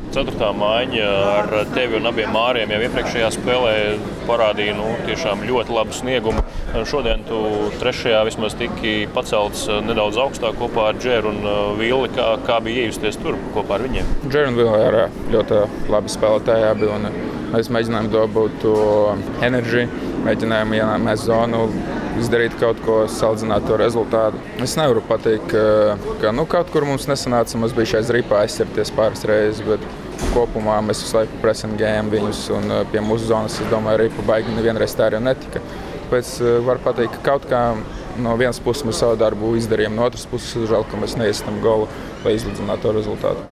Ceturtā maiņa ar tevi un abiem Māriem jau iepriekšējā spēlē parādīja tiešām ļoti labu sniegumu. Šodien tu trešajā vismaz tiki pacelts nedaudz augstāk kopā ar Džeru un Villi. Kā bija iejusties tur kopā ar viņiem? Džeru un Villi ir ļoti labi spēlētāji abi. Mēs mēģinājām dabūt to enerģiju, mēģinājām ienākt zonu, izdarīt kaut ko, salīdzināt to rezultātu. Es nevaru pateikt, ka kaut kur mums nesanāca, mums bija šais ripā aizsarties pāris reizes, bet kopumā mēs visu laiku presingējām viņus un pie mūsu zonas, es domāju, ripa baigi nevienreiz tā arī netika. Tāpēc var pateikt, ka kaut kā no vienas puses mēs savu darbu izdarījām, no otras puses žēl, ka mēs neiestam golu, lai izlīdzinātu to rezultātu.